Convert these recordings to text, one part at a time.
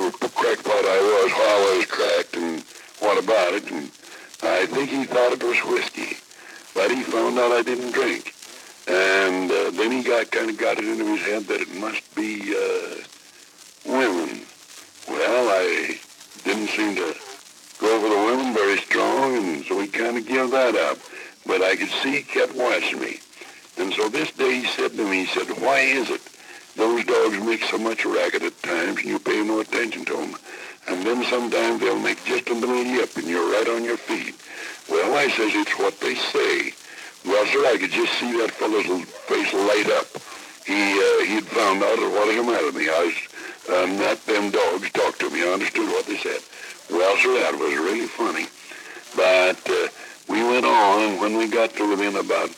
crackpot I was while I was cracked, and what about it? And I think he thought it was whiskey, but he found out I didn't drink. And then he kind of got it into his head that it must be women. Well, I didn't seem to go for the women very strong, and so he kind of gave that up. But I could see he kept watching me. And so this day he said to me, he said, why is it those dogs make so much racket at times and you pay no attention to them? And then sometimes they'll make just a little yip and you're right on your feet. Well, I says, it's what they say. Well, sir, I could just see that fellow's face light up. He'd found out what was the matter with me. I was, not them dogs talked to me. I understood what they said. Well, sir, that was really funny. But we went on, and when we got to within about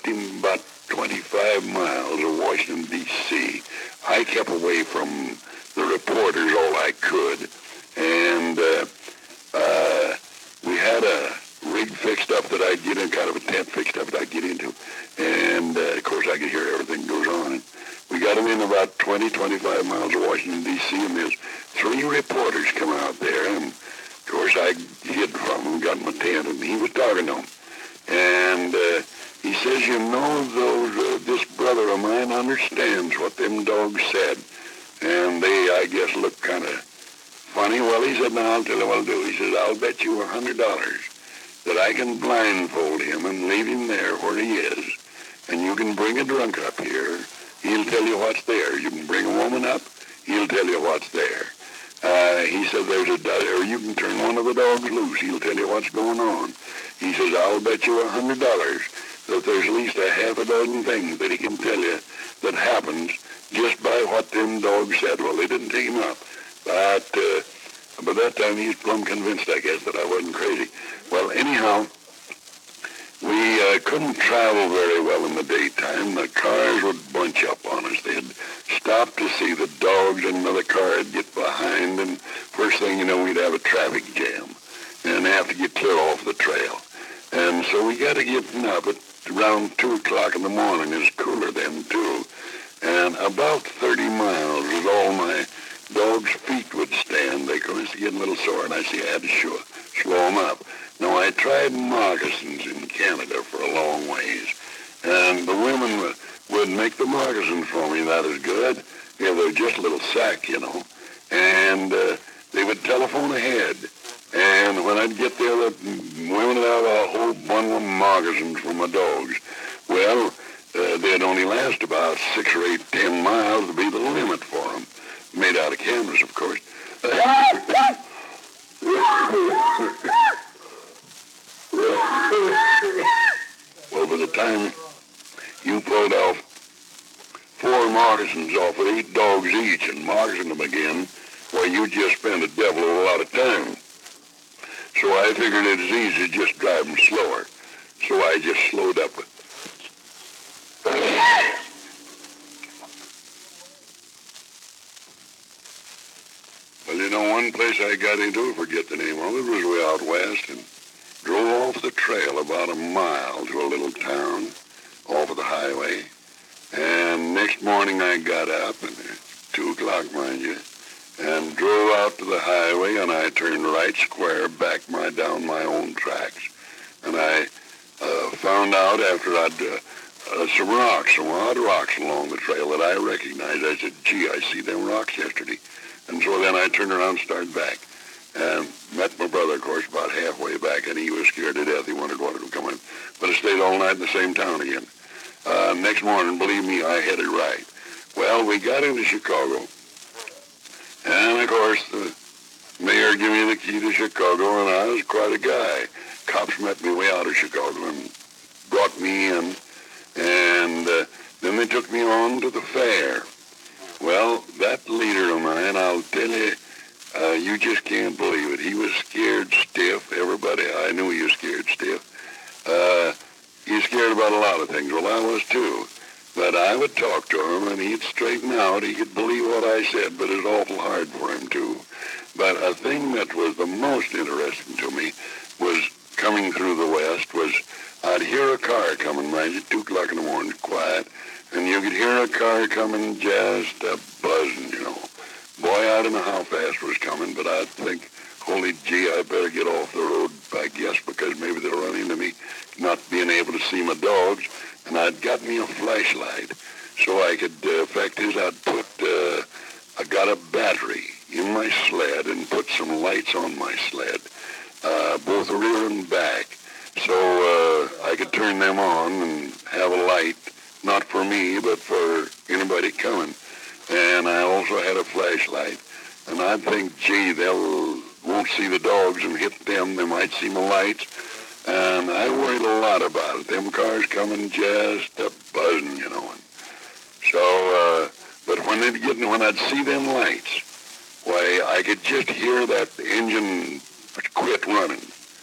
25 miles of Washington, D.C., I kept away from the reporters all I could. And we had a rig fixed up that I'd get in, kind of a tent fixed up that I'd get into. And, of course, I could hear everything goes on. We got him in about 25 miles of Washington, D.C., and there's 3 reporters come out there. And, of course, I hid from him, got in my tent, and he was talking to them. And he says, you know, this brother of mine understands what them dogs said. And they, I guess, looked kind of funny. Well, he said, now, I'll tell you what I'll do. He says, I'll bet you $100 that I can blindfold him and leave him there where he is. And you can bring a drunk up here. He'll tell you what's there. You can bring a woman up. He'll tell you what's there. He said, or you can turn one of the dogs loose. He'll tell you what's going on. He says, I'll bet you $100 that there's at least a half a dozen things that he can tell you that happens just by what them dogs said. Well, they didn't take him up. But by that time, he was plumb convinced, I guess, that I wasn't crazy. Well, anyhow, we couldn't travel very well in the daytime. The cars would bunch up on us. They'd stop to see the dogs, and another car would get behind, and first thing you know, we'd have a traffic jam and have to get clear off the trail. And so we got to get up at around 2 o'clock in the morning. It's cooler then, too. And about 30 miles was all my dog's feet would stand. They commenced to get a little sore, and I see I had to slow them up. Now, I tried moccasins in Canada for a long ways, and the women would make the moccasins for me. That is good. Yeah, they're just a little sack, you know. And they would telephone ahead. And when I'd get there, the women would have a whole bundle of moccasins for my dogs. Well, they'd only last about 6 or 8, 10 miles to be the limit for them. Made out of canvas, of course. Well, by the time you pulled off 4 moccasins off with 8 dogs each and moccasin them again, well, you just spent a devil of a lot of time. So I figured it was easy to just drive them slower. So I just slowed up. Well, you know, one place I got into, I forget the name of it, was way out west, and drove off the trail about a mile to a little town off of the highway. And next morning I got up, and 2 o'clock, mind you, and drove out to the highway, and I turned right square back down my own tracks. And I found out after I'd some odd rocks along the trail that I recognized. I said, gee, I see them rocks yesterday. And so then I turned around and started back. And met my brother, of course, about halfway back, and he was scared to death. He wondered what would come in. But I stayed all night in the same town again. Next morning, believe me, I headed right. Well, we got into Chicago. And, of course, the mayor gave me the key to Chicago, and I was quite a guy. Cops met me way out of Chicago and brought me in. And then they took me on to the fair. Well, that leader of mine, I'll tell you, you just can't believe it. He was scared stiff. Everybody, I knew he was scared stiff. He was scared about a lot of things. Well, I was too. But I would talk to him, and he'd straighten out. He could believe what I said, but it was awful hard for him, too. But a thing that was the most interesting to me was coming through the West was I'd hear a car coming, mind you, 2 o'clock in the morning, quiet, and you could hear a car coming just a buzzing, you know. Boy, I I don't know how fast was coming, but I think, holy gee, I better get off the road, I guess, because maybe they'll run into me, not being able to see my dogs. And I'd got me a flashlight so I could, fact is, I got a battery in my sled and put some lights on my sled, both rear and back, so I could turn them on and have a light, not for me, but for anybody coming. And I also had a flashlight. And I think, gee, won't see the dogs and hit them. They might see my lights. And I worried a lot about it. Them cars coming just a buzzing, you know. And so, but when I'd see them lights, why, I could just hear that engine quit running.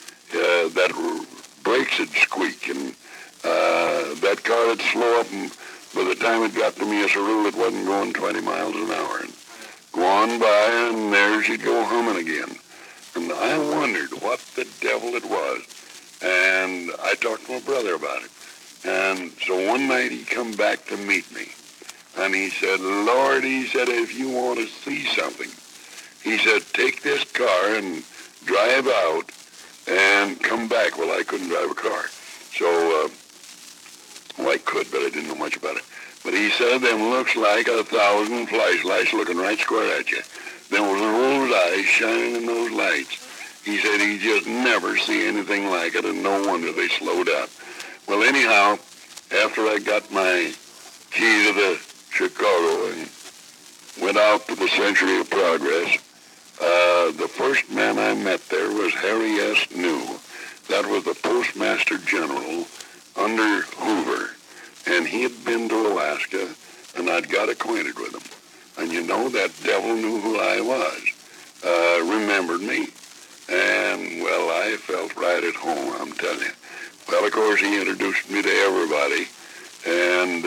That brakes would squeak, and that car would slow up, and by the time it got to me as a rule, it wasn't going 20 miles an hour. And go on by, and there she'd go humming again. And I wondered what the devil it was. And I talked to my brother about it. And so one night he come back to meet me. And he said, Lord, he said, if you want to see something, he said, take this car and drive out and come back. Well, I couldn't drive a car. So, well, I could, but I didn't know much about it. But he said, them looks like 1,000 flashlights looking right square at you. Them was those eyes shining in those lights. He said he just never see anything like it, and no wonder they slowed up. Well, anyhow, after I got my key to the Chicago and went out to the Century of Progress, the first man I met there was Harry S. New. That was the Postmaster General under Hoover. And he had been to Alaska, and I'd got acquainted with him. And you know, that devil knew who I was, remembered me. And, well, I felt right at home, I'm telling you. Well, of course, he introduced me to everybody. And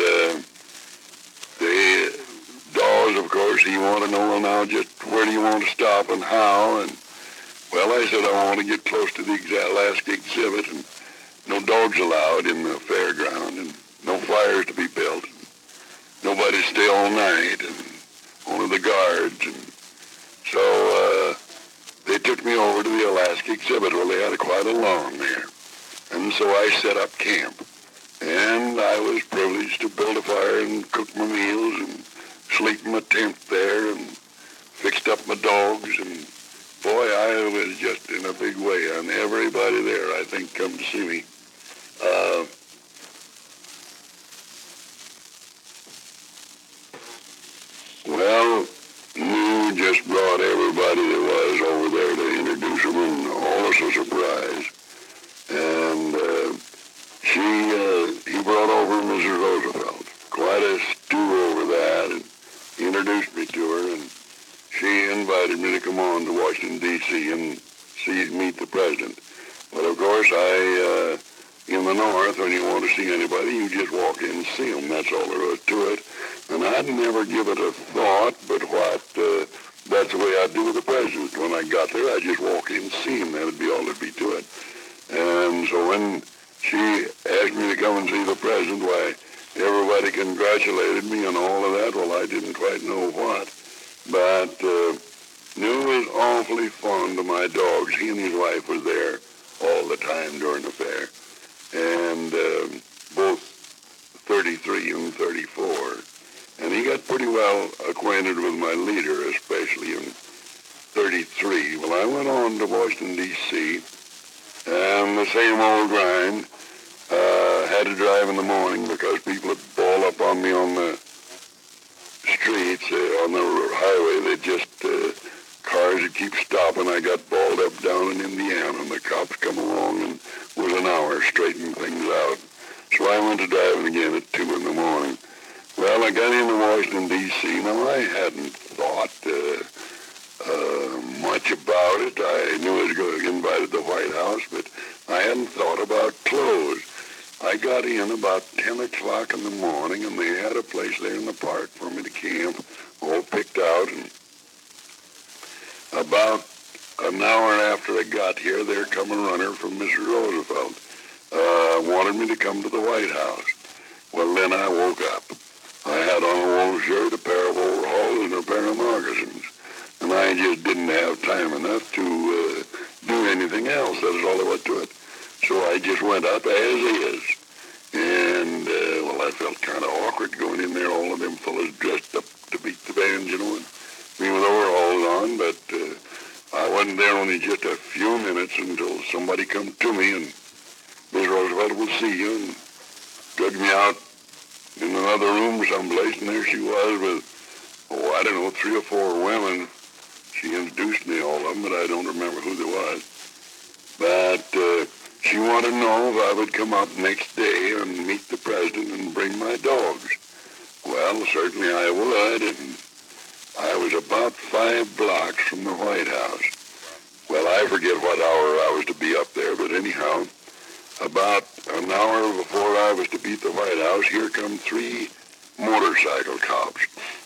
the Dawes, of course, he wanted to know, well, now, just where do you want to stop and how? And, well, I said I want to get close to the Alaska exhibit, and no dogs allowed in the fairground, and no fires to be built. Nobody stay all night, and one of the guards. And so they took me over to the Alaska exhibit. Well, they had quite a lawn there. And so I set up camp. And I was privileged to build a fire and cook my meals and sleep in my tent there and fixed up my dogs. And, boy, I was just in a big way. And everybody there, I think, come to see me. Well, New just brought everybody that was over there to introduce them, and all was a surprise. And he brought over Mrs. Roosevelt. Quite a stew over that, and he introduced me to her, and she invited me to come on to Washington, D.C. and meet the president. But, of course, in the North, when you want to see anybody, you just walk in and see them. That's all there was to it. And I'd never give it a thought, but that's the way I'd do with the president. When I got there, I'd just walk in and see him. That'd be all there'd be to it. And so when she asked me to come and see the president, why, everybody congratulated me and all of that. Well, I didn't quite know what. But New was awfully fond of my dogs. He and his wife was there all the time during the fair. And both 33 and 34. And he got pretty well acquainted with my leader, especially in 33. Well, I went on to Washington, D.C., and the same old grind. Had to drive in the morning because people would ball up on me on the streets, on the highway. They just, cars would keep stopping. I got balled up down in Indiana, and the cops come along and was an hour straightening things out. So I went to driving again at 2 in the morning. Well, I got into Washington, D.C. Now, I hadn't thought much about it. I knew I was going to get invited to the White House, but I hadn't thought about clothes. I got in about 10 o'clock in the morning, and they had a place there in the park for me to camp, all picked out. And about an hour after I got here, there come a runner from Mr. Roosevelt. Wanted me to come to the White House. Well, then I woke up. I had on a wool shirt, a pair of overalls, and a pair of moccasins. And I just didn't have time enough to do anything else. That was all there was to it. So I just went up as is. And, well, I felt kind of awkward going in there, all of them fellas dressed up to beat the band, you know, and me with overalls on, but I wasn't there only just a few minutes until somebody come to me, and Miss Roosevelt will see you, and took me out in another room someplace, and there she was with, oh, I don't know, 3 or 4 women. She introduced me, all of them, but I don't remember who they was. But she wanted to know if I would come up next day and meet the president and bring my dogs. Well, certainly I would, and I was about 5 blocks from the White House. Well, I forget what hour I was to be up there, but anyhow, about an hour before I was to be at the White House, here come 3 motorcycle cops.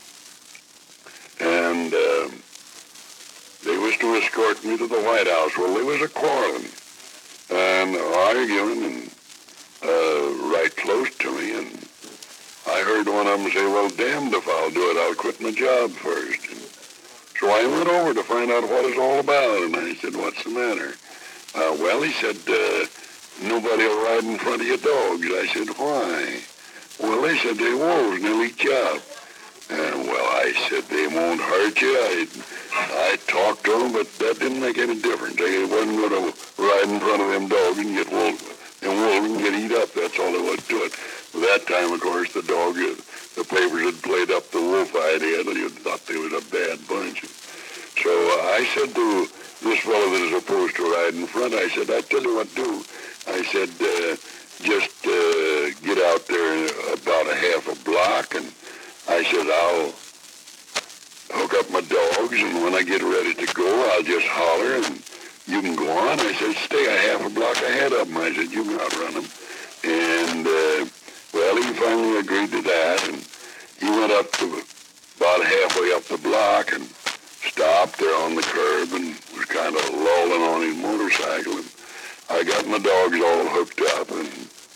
And they was to escort me to the White House. Well, they was a quarreling and arguing and right close to me, and I heard one of them say, well, damned if I'll do it. I'll quit my job first. And so I went over to find out what it's all about, and I said, what's the matter? Well, he said, nobody will ride in front of your dogs. I said, why? Well, they said they wolves and they'll eat you up. And, well, I said, they won't hurt you. I talked to them, but that didn't make any difference. They wasn't going to ride in front of them dogs and get wolves. And wolves and get eat up. That's all there was to it. That time, of course, the papers had played up the wolf idea, and you thought they was a bad bunch. So I said to this fellow that is opposed to ride in front, I said, I tell you what, do. I said, just get out there about a half a block, and I said, I'll hook up my dogs, and when I get ready to go, I'll just holler, and you can go on. I said, stay a half a block ahead of them. I said, you can outrun them. And, well, he finally agreed to that, and he went up to about halfway up the block and stopped there on the curb and was kind of lolling on his motorcycle. And I got my dogs all hooked up, and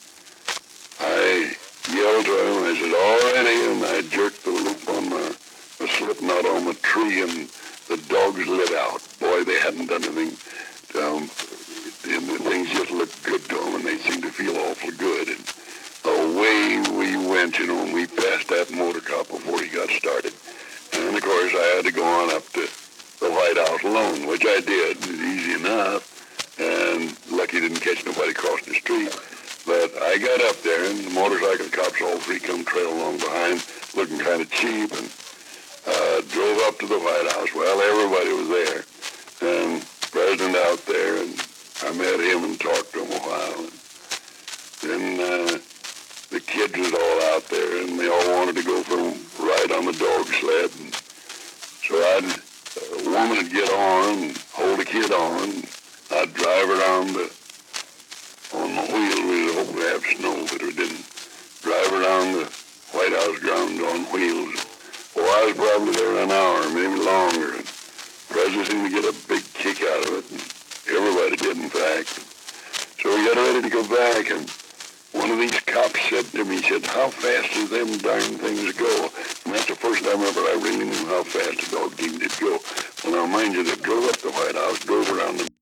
I yelled to him. I said, all righty, and I jerked the loop on my slip knot on the tree, and the dogs lit out. Boy, they hadn't done anything to them, and the things just looked good to them, and they seemed to feel awful good. And away we went, you know, and we passed that motor cop before he got started. And, of course, I had to go on up to the White House alone, which I did. It was easy enough, and lucky didn't catch nobody crossing the street. But I got up there, and the motorcycle cops, all 3, come trail along behind, looking kind of cheap, and drove up to the White House. Well, everybody was there, and President out there, and I met him and talked to him a while. And then the kids was all out there, and they all wanted to go for a ride on the dog sled. And so a woman would get on and hold a kid on. I'd drive around on the wheel. We hope we have snow, but we didn't. Drive around the White House grounds on wheels. Well, I was probably there an hour, maybe longer. And the president seemed to get a big kick out of it, and everybody did, in fact. So we got ready to go back, and one of these cops said to me, he said, how fast do them darn things go? And that's the first time ever I really knew how fast a dog team did go. Well, now, mind you, they drove up the White House, drove around the